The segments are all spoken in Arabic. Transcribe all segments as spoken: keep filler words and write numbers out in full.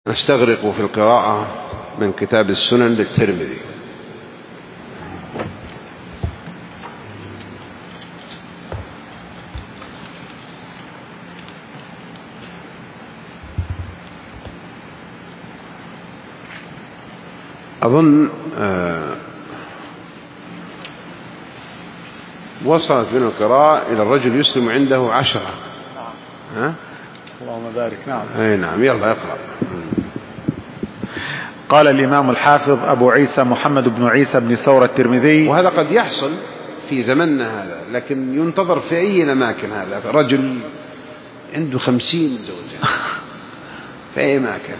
نستغرق في القراءة من كتاب السنن للترمذي. أظن آه وصلت من القراءة إلى الرجل يسلم عنده عشرة. ها؟ اللهم بارك. نعم. أي نعم. يلا اقرأ. قال الإمام الحافظ أبو عيسى محمد بن عيسى بن ثور الترمذي. وهذا قد يحصل في زمننا هذا، لكن ينتظر في أي أماكن. هذا رجل عنده خمسين زوجة في أي أماكن،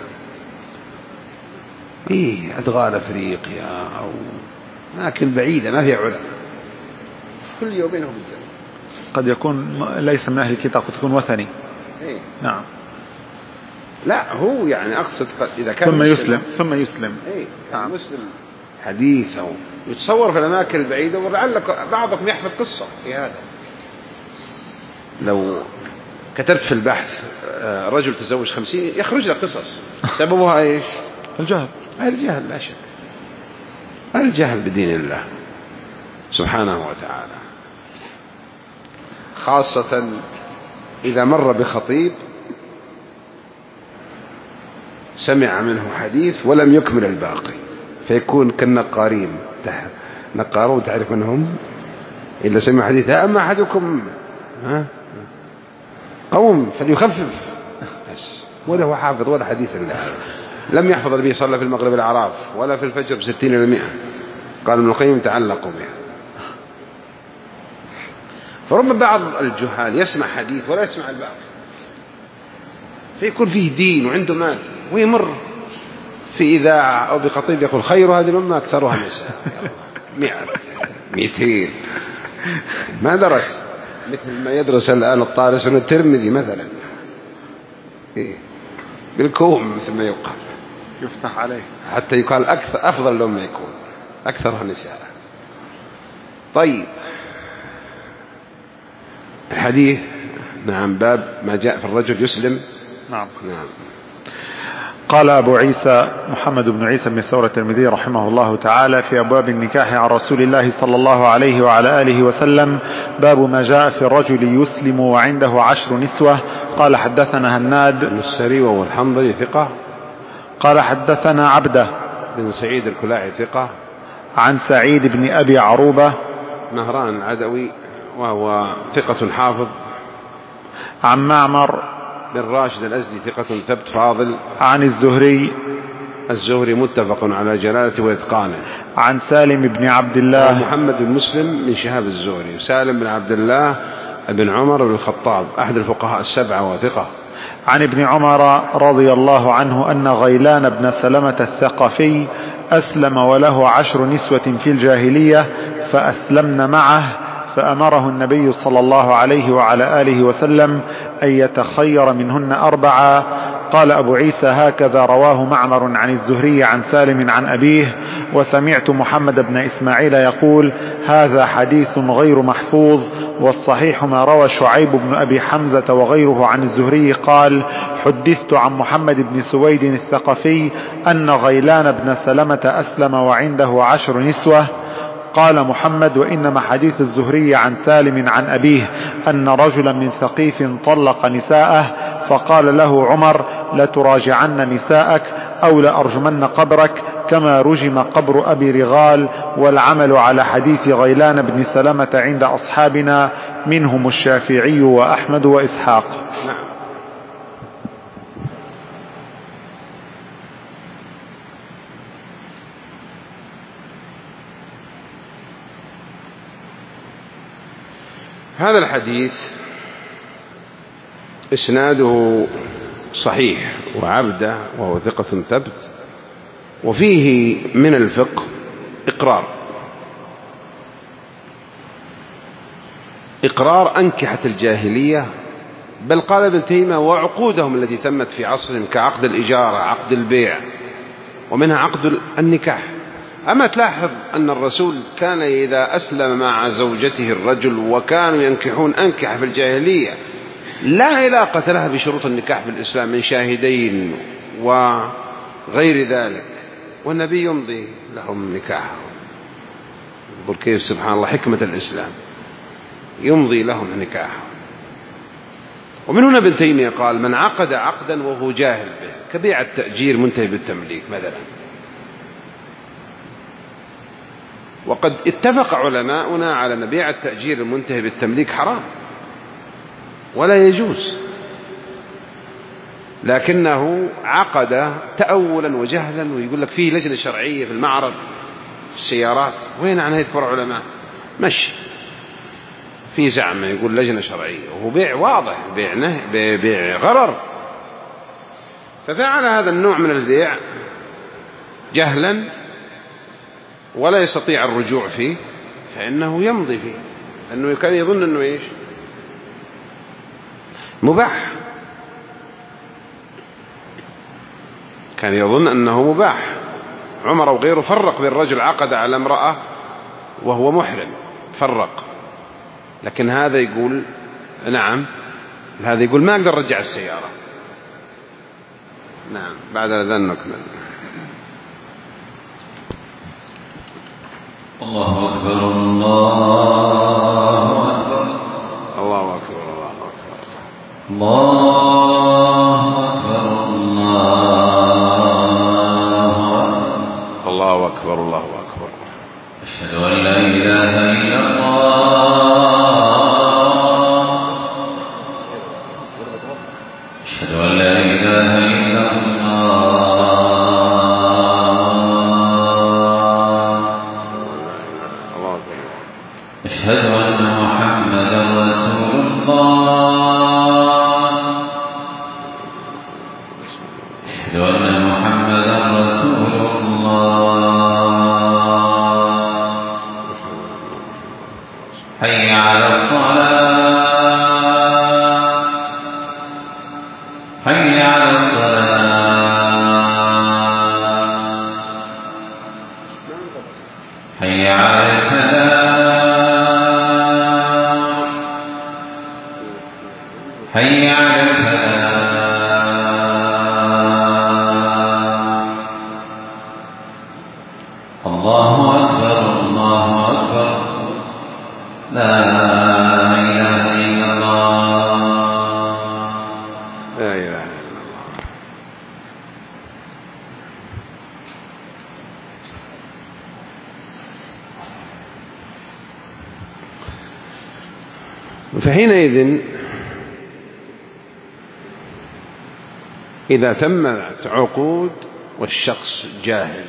إيه أدغال أفريقيا أو أماكن بعيدة ما فيها علماء، كل يومين هم الجنة. قد يكون ليس من أهل الكتاب، قد يكون وثني. إيه؟ نعم. لا هو يعني أقصد إذا كان ثم يسلم ثم يسلم. إيه؟ نعم. مسلم حديث أو يتصور في الأماكن البعيدة، ولعلك بعضكم يحفظ قصة في هذا. لو كتبت في البحث رجل تزوج خمسين يخرج لك قصص سببها إيش؟ الجهل. الجهل لا شك، الجهل بدين الله سبحانه وتعالى، خاصة إذا مر بخطيب سمع منه حديث ولم يكمل الباقي، فيكون كالنقارين. نقارون تعرف منهم إلا سمع حديث أما أحدكم ها قوم فليخفف بس، ولا هو حافظ ولا حديث الله. لم يحفظ النبي صلى الله عليه وسلم في المغرب الأعراف ولا في الفجر بستين إلى مئة. قال ابن القيم تعلقوا بها. فربما بعض الجهال يسمع حديث ولا يسمع الباقي، فيكون فيه دين وعنده مال، ويمر في إذاعة أو بخطيب يقول خير هذه الأمة أكثرها نساء، مئة مئتين، ما درس مثل ما يدرس الآن الطالب سنة الترمذي مثلا. إيه؟ بالكوم مثل ما يقال، يفتح عليه حتى يقال أكثر أفضل الأمة يكون أكثرها نساء. طيب الحديث. نعم. باب ما جاء في الرجل يسلم. نعم. نعم. قال أبو عيسى محمد بن عيسى بن ثور الترمذي رحمه الله تعالى في أبواب النكاح عن رسول الله صلى الله عليه وعلى آله وسلم: باب ما جاء في الرجل يسلم وعنده عشر نسوة. قال حدثنا هناد بن السري وهو الحنظلي ثقة. قال حدثنا عبده بن سعيد الكلاعي ثقة. عن سعيد بن أبي عروبة مهران العدوي وهو ثقة حافظ. عن معمر بن راشد الأزدي ثقة ثبت فاضل. عن الزهري الزهري متفق على جلالته وإتقانه. عن سالم بن عبد الله محمد بن مسلم من شهاب الزهري، وسالم بن عبد الله بن عمر بن الخطاب أحد الفقهاء السبعة وثقة. عن ابن عمر رضي الله عنه أن غيلان بن سلمة الثقفي أسلم وله عشر نسوة في الجاهلية فأسلمن معه، فأمره النبي صلى الله عليه وعلى آله وسلم أن يتخير منهن أربعة. قال أبو عيسى: هكذا رواه معمر عن الزهري عن سالم عن أبيه. وسمعت محمد بن إسماعيل يقول: هذا حديث غير محفوظ، والصحيح ما روى شعيب بن أبي حمزة وغيره عن الزهري قال: حدثت عن محمد بن سويد الثقفي أن غيلان بن سلمة أسلم وعنده عشر نسوة. قال محمد: وإنما حديث الزهري عن سالم عن أبيه أن رجلا من ثقيف طلق نساءه، فقال له عمر: لتراجعن نساءك أو لأرجمن قبرك كما رجم قبر أبي رغال. والعمل على حديث غيلان بن سلمة عند أصحابنا منهم الشافعي وأحمد وإسحاق. نعم. هذا الحديث إسناده صحيح، وعبده وهو ثقة ثبت، وفيه من الفقه إقرار إقرار أنكحة الجاهلية، بل قال ابن تيمية وعقودهم التي تمت في عصرهم كعقد الإجارة، عقد البيع، ومنها عقد النكاح. أما تلاحظ أن الرسول كان إذا أسلم مع زوجته الرجل، وكانوا ينكحون أنكحة في الجاهلية لا علاقة لها بشروط النكاح في الإسلام من شاهدين وغير ذلك، والنبي يمضي لهم نكاحهم. انظر كيف سبحان الله حكمة الإسلام، يمضي لهم نكاحهم. ومن هنا ابن تيمية قال: من عقد عقدا وهو جاهل به كبيع التأجير منتهي بالتمليك مثلا. وقد اتفق علماؤنا على أن بيع التأجير المنتهي بالتمليك حرام ولا يجوز، لكنه عقد تأولا وجهلا، ويقول لك فيه لجنة شرعية في المعرض السيارات. وين عنها يذكر علماء؟ مشي في زعمه يقول لجنة شرعية، وهو بيع واضح، بيع نه... بيع غرر. ففعل هذا النوع من البيع جهلا ولا يستطيع الرجوع فيه، فإنه يمضي فيه، لأنه كان يظن أنه إيش؟ مباح، كان يظن أنه مباح. عمر وغيره فرق بين رجل عقد على امرأة وهو محرم، فرق. لكن هذا يقول نعم، هذا يقول ما أقدر أرجع السيارة. نعم، بعد الأذان نكمل. الله أكبر الله أكبر الله أكبر الله أكبر الله الله أكبر أكبر الله أكبر. أشهد أن لا إله إلا الله أشهد أن لا إله إلا الله أشهد أن محمدا رسول الله أشهد أن محمدا رسول الله حي على الصلاة حي على الصلاة حي على الفلاح حي على الفلاح الله أكبر الله أكبر لا إله إلا الله لا إله إلا الله. فحينئذ إذا تمت عقود والشخص جاهل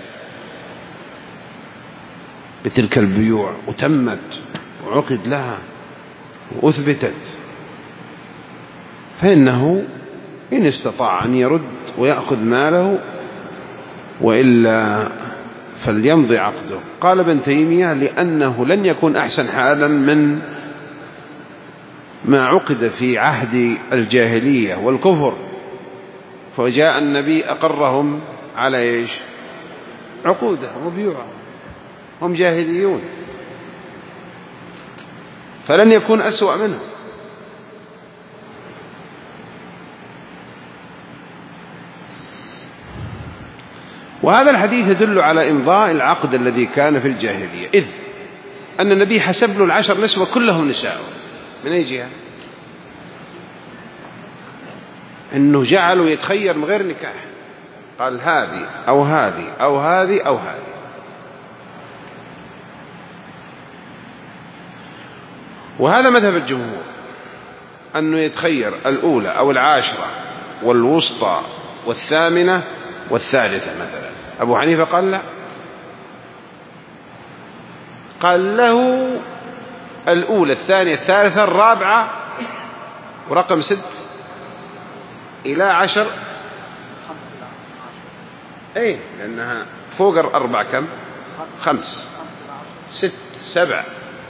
بتلك البيوع وتمت وعقد لها وأثبتت، فإنه إن استطاع أن يرد ويأخذ ماله، وإلا فليمضي عقده. قال ابن تيمية: لأنه لن يكون أحسن حالا من ما عقد في عهد الجاهلية والكفر، فجاء النبي أقرهم على إيش؟ عقودهم وبيوعهم، هم جاهليون، فلن يكون أسوأ منهم. وهذا الحديث يدل على إمضاء العقد الذي كان في الجاهلية، إذ أن النبي حسب له العشر نسوة كلهم نساء. من أي جهة؟ أنه جعلوا يتخير من غير نكاح، قال هذه أو هذه أو هذه أو هذه. وهذا مذهب الجمهور، أنه يتخير الأولى أو العاشرة والوسطى والثامنة والثالثة مثلا. أبو حنيفة قال لا، قال له الأولى الثانية الثالثة الرابعة ورقم ست إلى عشر. أي لأنها فوق الأربع كم؟ خمس ست سبع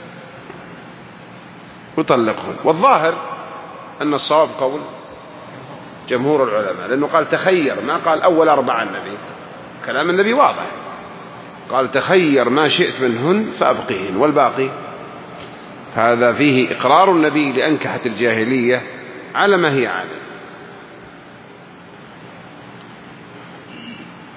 وطلقهم. والظاهر أن الصواب قول جمهور العلماء، لأنه قال تخير، ما قال أول أربعة. النبي كلام النبي واضح، قال تخير ما شئت منهن فأبقيهن والباقي. هذا فيه إقرار النبي لأنكحة الجاهلية على ما هي عليه.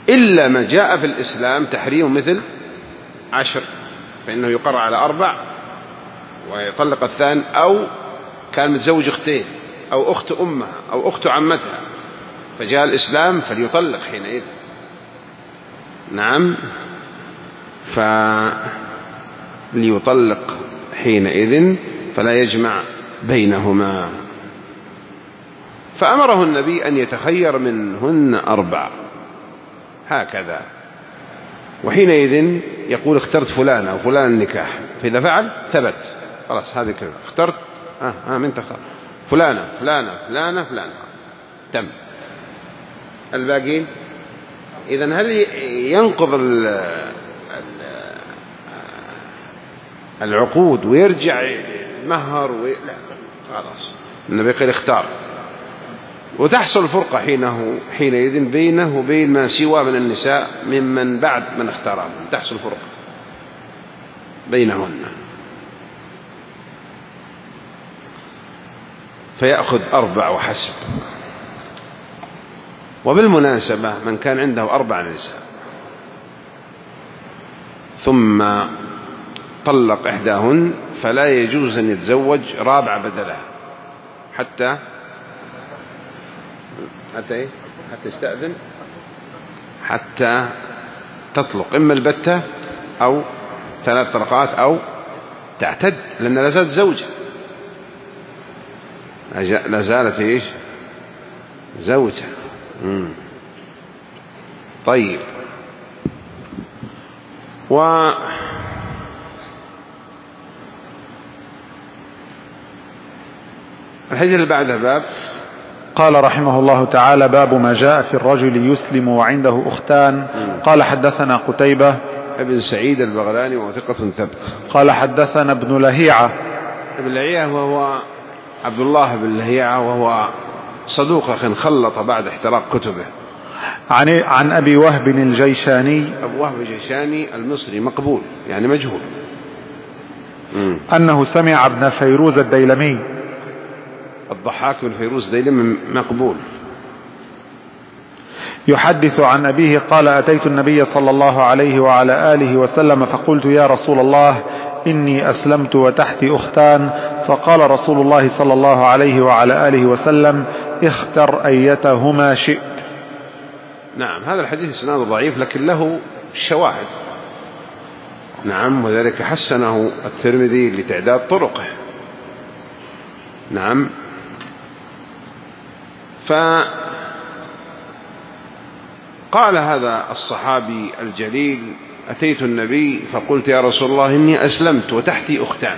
إلا ما جاء في الإسلام تحريم مثل عشر، فإنه يقر على أربع ويطلق الثاني، أو كان متزوج أختين أو أخت أمها أو أخت عمتها فجاء الإسلام فليطلق حينئذ. نعم، فليطلق حينئذ فلا يجمع بينهما. فأمره النبي أن يتخير منهن أربع هكذا، وحينئذ يقول اخترت فلانة وفلان النكاح، فإذا فعل ثبت خلاص هذه كذا اخترت آه آه من تختار فلانة فلانة فلانة فلانة تم. الباقين إذن هل ينقض العقود ويرجع مهر وي... لا خلاص النبي قال اختار، وتحصل الفرقة حينه حينئذ بينه وبين ما سوى من النساء ممن بعد من اختارهم، تحصل فرقة بينهن، فيأخذ أربع وحسب. وبالمناسبة من كان عنده أربع نساء ثم طلق إحداهن فلا يجوز أن يتزوج رابعة بدلها حتى حتى إيه؟ حتى يستأذن، حتى تطلق إما البتة أو ثلاث طلقات أو تعتد، لأن لا زالت زوجة، لا زالت إيش زوجة. مم. طيب، و الحديث اللي بعده باب قال رحمه الله تعالى: باب ما جاء في الرجل يسلم وعنده أختان. قال حدثنا قتيبة ابن سعيد البغلاني وثقة ثبت. قال حدثنا ابن لهيعة. ابن لهيعة وهو عبد الله بن لهيعة، وهو صدوق لكن خلط بعد احتراق كتبه. عن عن أبي وهب الجيشاني. أبو وهب الجيشاني المصري مقبول يعني مجهول. مم. أنه سمع ابن فيروز الديلمي. الضحاك بن فيروز الديلمي مقبول. يحدث عن أبيه قال: أتيت النبي صلى الله عليه وعلى آله وسلم فقلت: يا رسول الله إني أسلمت وتحتي أختان. فقال رسول الله صلى الله عليه وعلى آله وسلم: اختر أيتهما شئت. نعم، هذا الحديث إسناده ضعيف لكن له شواهد. نعم، وذلك حسنه الترمذي لتعداد طرقه. نعم، فقال هذا الصحابي الجليل: أتيت النبي فقلت: يا رسول الله إني أسلمت وتحتي أختان.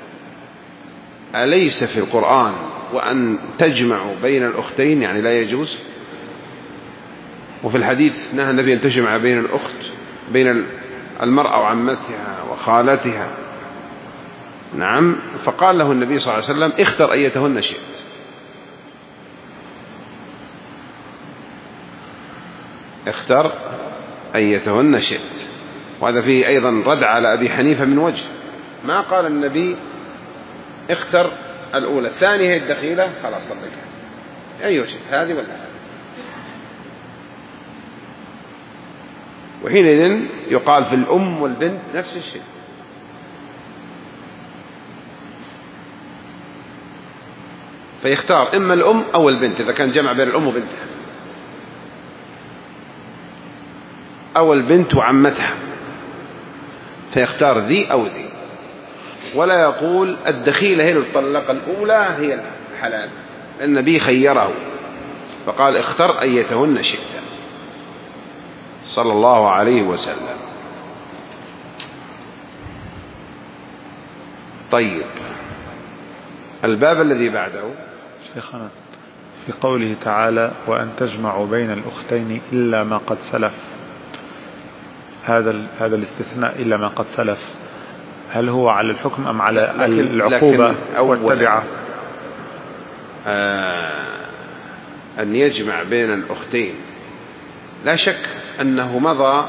أليس في القرآن وأن تجمعوا بين الأختين يعني لا يجوز؟ وفي الحديث نهى النبي أن تجمع بين الأخت بين المرأة وعمتها وخالتها. نعم، فقال له النبي صلى الله عليه وسلم: اختر أيتهن شئت. اختر أيتهن شئت. وهذا فيه أيضا رد على أبي حنيفة من وجه، ما قال النبي اختر الأولى، الثانية هي الدخيلة خلاص طلقها، أي وجه هذه ولا هذه. وحينئذ يقال في الأم والبنت نفس الشيء. فيختار إما الأم أو البنت إذا كان جمع بين الأم وبنتها، أو البنت وعمتها، فيختار ذي أو ذي، ولا يقول الدخيلة هي الطلقة الأولى هي الحلال، النبي خيره فقال: اختر أيتهن شئت صلى الله عليه وسلم. طيب، الباب الذي بعده شيخنا في قوله تعالى: وأن تجمعوا بين الأختين إلا ما قد سلف، هذا هذا الاستثناء إلا ما قد سلف، هل هو على الحكم أم على لكن العقوبة والتبعة؟ آه أن يجمع بين الأختين لا شك أنه مضى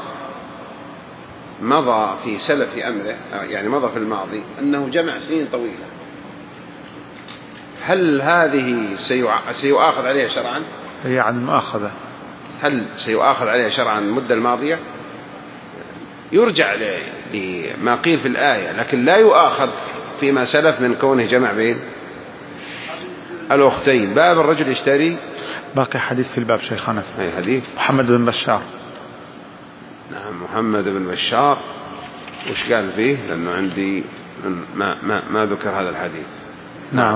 مضى في سلف أمره، يعني مضى في الماضي أنه جمع سنين طويلة. هل هذه سيؤاخذ عليها شرعا؟ هي عن المؤاخذة. هل سيؤاخذ عليها شرعا المدة الماضية؟ يرجع لما قيل في الآية، لكن لا يؤاخذ فيما سلف من كونه جمع بين الأختين. باب الرجل يشتري. باقي حديث في الباب شيخنا. أي حديث؟ محمد بن بشار. نعم محمد بن بشار. وش قال فيه؟ لأنه عندي ما, ما, ما ذكر هذا الحديث. نعم.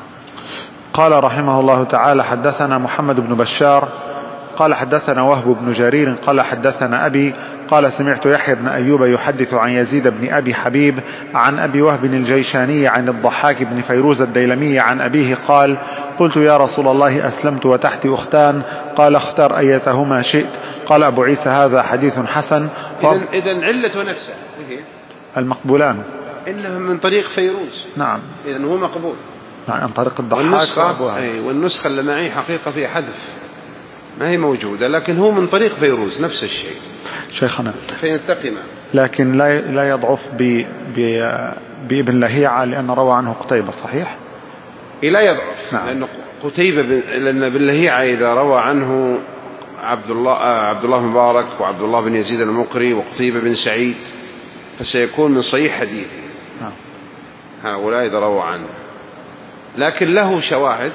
قال رحمه الله تعالى حدثنا محمد بن بشار قال حدثنا وهب بن جرير قال حدثنا أبي قال سمعت يحيى بن أيوب يحدث عن يزيد بن أبي حبيب عن أبي وهب الجيشاني عن الضحاك بن فيروز الديلمي عن أبيه قال قلت يا رسول الله أسلمت وتحتي أختان قال اختر أيتهما شئت. قال أبو عيسى هذا حديث حسن. إذن علة نفسه المقبولان إنهم من طريق فيروز. نعم. إذن هو مقبول. نعم عن طريق الضحاك. والنسخة, أي والنسخة اللي معي حقيقة فيها حذف ما هي موجودة، لكن هو من طريق فيروز نفس الشيء شيخنا. فينتقي معه. لكن لا لا يضعف ب بابن لهيعة لأن روى عنه قتيبة صحيح؟ لا يضعف. نعم. لأن قتيبة ب... لأن ابن لهيعة إذا روى عنه عبد الله عبد الله مبارك وعبد الله بن يزيد المقري وقتيبة بن سعيد فسيكون من صحيح حديثه. نعم. هؤلاء إذا روى عنه، لكن له شواهد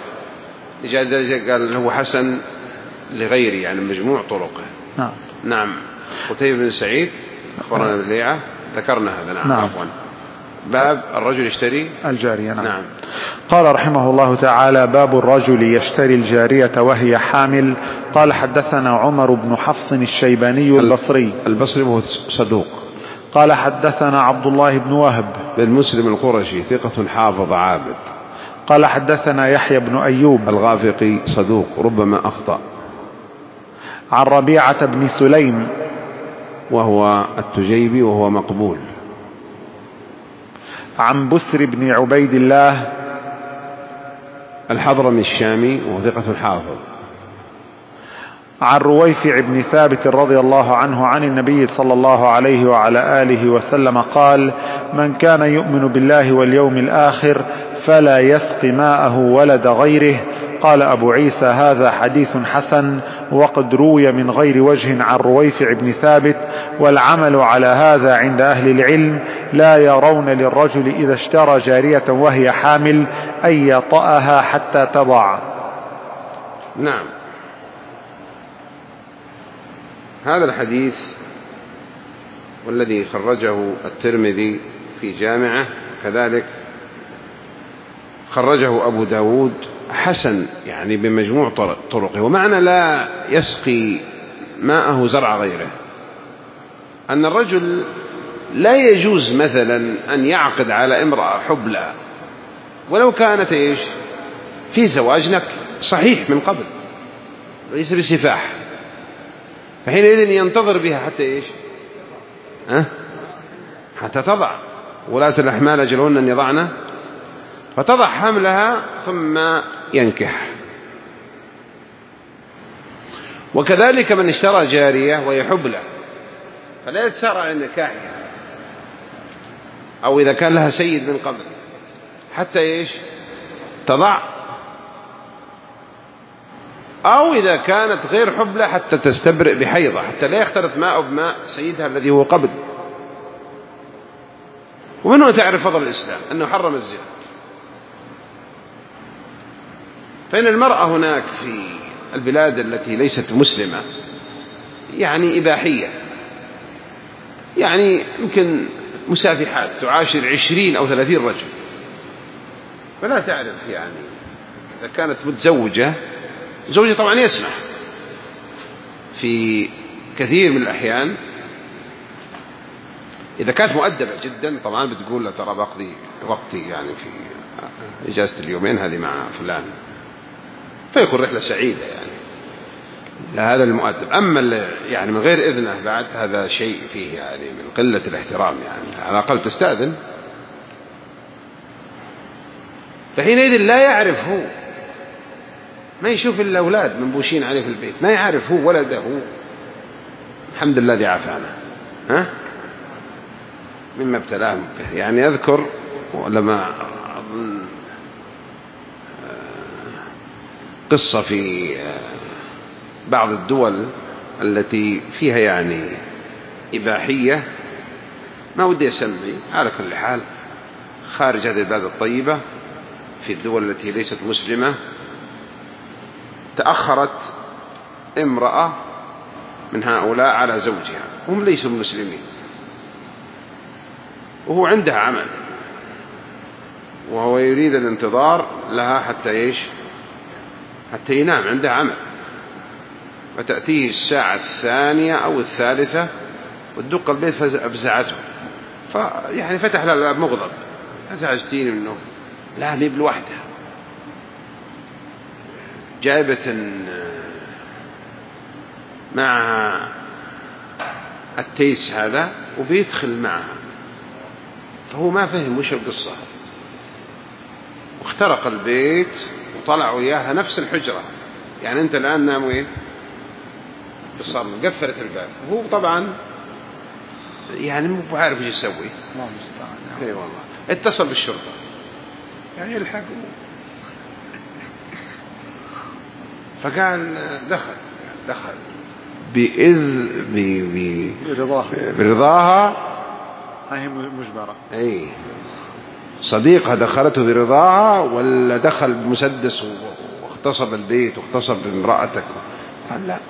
قال هو حسن لغيره يعني مجموع طرقه. نعم. نعم. قتيبة بن سعيد أخبرنا ابن لهيعة ذكرنا هذا. نعم. نعم. عفوا. باب الرجل يشتري الجارية. نعم. نعم. قال رحمه الله تعالى باب الرجل يشتري الجارية وهي حامل. قال حدثنا عمر بن حفص الشيباني البصري. البصري هو صدوق. قال حدثنا عبد الله بن وهب بن مسلم القرشي ثقة حافظ عابد. قال حدثنا يحيى بن أيوب الغافقي صدوق ربما أخطأ. عن ربيعة بن سليم وهو التجيبي وهو مقبول. عن بسر بن عبيد الله الحضرمي الشامي وهو ثقة حافظ. عن رويفع بن ثابت رضي الله عنه عن النبي صلى الله عليه وعلى آله وسلم قال من كان يؤمن بالله واليوم الآخر فلا يسقي ماءه ولد غيره. قال أبو عيسى هذا حديث حسن وقد روي من غير وجه عن رويفع بن ثابت. والعمل على هذا عند أهل العلم لا يرون للرجل إذا اشترى جارية وهي حامل أن يطأها حتى تضع. نعم. هذا الحديث والذي خرجه الترمذي في جامعه كذلك خرجه أبو داود حسن يعني بمجموع طرقه. ومعنى لا يسقي ماءه زرع غيره أن الرجل لا يجوز مثلا أن يعقد على امرأة حبلى ولو كانت إيش في زواج نكل صحيح من قبل ليس بسفاح، فحينئذ ينتظر بها حتى إيش أه؟ حتى تضع. ولاة الأحمال أجلهن أن يضعن فتضع حملها ثم ينكح. وكذلك من اشترى جارية وهي حبلى فلا يتسارع عن نكاحها أو إذا كان لها سيد من قبل حتى إيش تضع، أو إذا كانت غير حبلى حتى تستبرئ بحيضة حتى لا يختلط ماء بماء سيدها الذي هو قبل. ومن هنا تعرف فضل الإسلام أنه حرم الزنا. فإن المرأة هناك في البلاد التي ليست مسلمة يعني إباحية، يعني يمكن مسافحات تعاشر عشرين أو ثلاثين رجل، فلا تعرف يعني إذا كانت متزوجة زوجة طبعا يسمح في كثير من الأحيان إذا كانت مؤدبة جدا طبعا بتقول له ترى بقضي وقتي يعني في إجازة اليومين هذه مع فلان، فيكون رحلة سعيدة يعني هذا المؤدب. أما يعني من غير إذنه بعد هذا شيء فيه يعني من قلة الاحترام، يعني على الأقل تستأذن. فحينئذ لا يعرف هو، ما يشوف إلا أولاد منبوشين عليه في البيت، ما يعرف هو ولده. الحمد لله ذي عافانا ها مما ابتلاهم به. يعني أذكر لما أظن قصة في بعض الدول التي فيها يعني إباحية، ما ودي أسمي، على كل حال خارج هذه البلاد الطيبة في الدول التي ليست مسلمة، تأخرت امرأة من هؤلاء على زوجها، هم ليسوا مسلمين، وهو عندها عمل وهو يريد الانتظار لها حتى إيش؟ حتى ينام، عندها عمل، وتأتيه الساعة الثانية أو الثالثة وتدق البيت فأفزعته، فيعني فتح لها الباب مغضب، أزعجتيني منه، لا ميب لوحدها، جايبة معها التيس هذا وبيدخل معها، فهو ما فهم وش القصة، واخترق البيت وطلعوا إياها نفس الحجرة، يعني أنت الآن نام وين؟ في الصالون، قفلت الباب، هو طبعا يعني مو عارف ايش يسوي، اي والله اتصل بالشرطة يعني يلحقوا، فقال دخل دخل بإذ ب... برضاها برضاها هي مجبرة، اي صديقها دخلته برضاها ولا دخل بمسدس واغتصب البيت واغتصب بامرأتك؟ قال لا،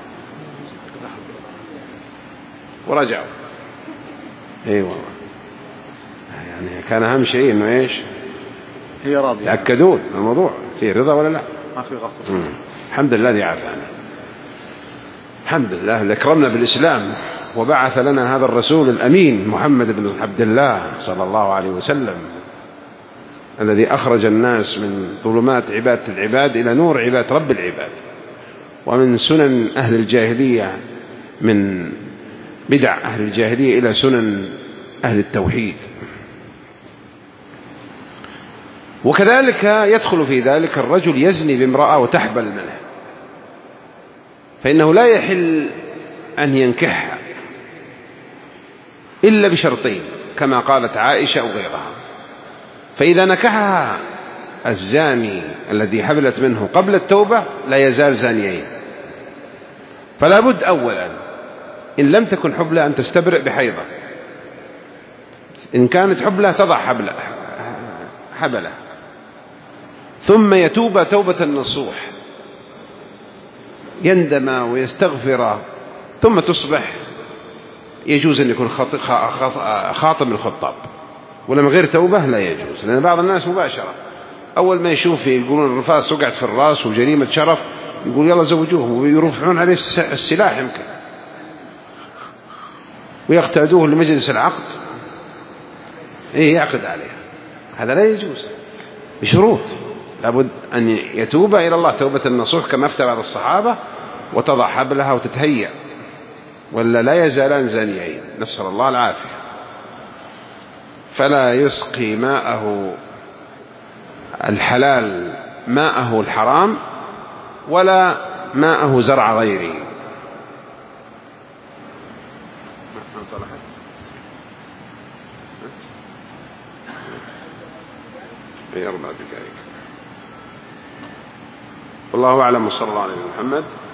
ورجعوا. اي والله يعني كان اهم شيء انه ايش؟ هي راضية، تأكدون الموضوع فيه رضا ولا لا؟ ما في غصب. مم. الحمد لله الذي عافانا، الحمد لله اللي أكرمنا بالإسلام وبعث لنا هذا الرسول الأمين محمد بن عبد الله صلى الله عليه وسلم، الذي أخرج الناس من ظلمات عبادة العباد إلى نور عبادة رب العباد، ومن سنن أهل الجاهلية، من بدع أهل الجاهلية إلى سنن أهل التوحيد. وكذلك يدخل في ذلك الرجل يزني بامرأة وتحبل منه، فإنه لا يحل أن ينكحها إلا بشرطين كما قالت عائشة أو غيرها، فإذا نكحها الزاني الذي حبلت منه قبل التوبة لا يزال زانيين، فلا بد أولا إن لم تكن حبلة أن تستبرئ بحيضة، إن كانت حبلة تضع حبلة حبلة ثم يتوب توبة النصوح، يندم ويستغفر، ثم تصبح يجوز أن يكون خاطب من الخطاب، ولا من غير توبة لا يجوز، لأن بعض الناس مباشرة أول ما يشوف يقولون الرفاس وقعت في الرأس وجريمة شرف يقول يلا زوجوه، ويرفعون عليه السلاح يمكن ويقتادوه لمجلس العقد، إيه يعقد عليها، هذا لا يجوز بشروط، لابد أن يتوب إلى الله توبة النصوح كما أفتى بعض الصحابة، وتضع حبلها وتتهيأ، ولا لا يزالان زانيين، نسأل الله العافية. فلا يسقي ماءه الحلال ماءه الحرام، ولا ماءه زرع غيره. في أربع دقائق. والله أعلم، وصلى الله عليه محمد.